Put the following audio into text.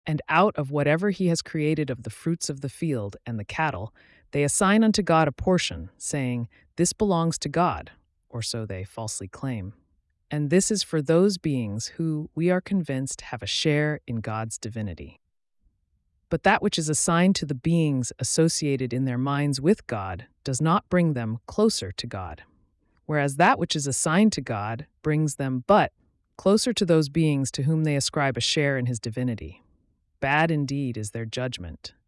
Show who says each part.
Speaker 1: And out of whatever he has created of the fruits of the field and the cattle, they assign unto God a portion, saying, This belongs to God, or so they falsely claim. And this is for those beings who, we are convinced, have a share in God's divinity. But that which is assigned to the beings associated in their minds with God does not bring them closer to God, whereas that which is assigned to God brings them but closer to those beings to whom they ascribe a share in his divinity. Bad indeed is their judgment,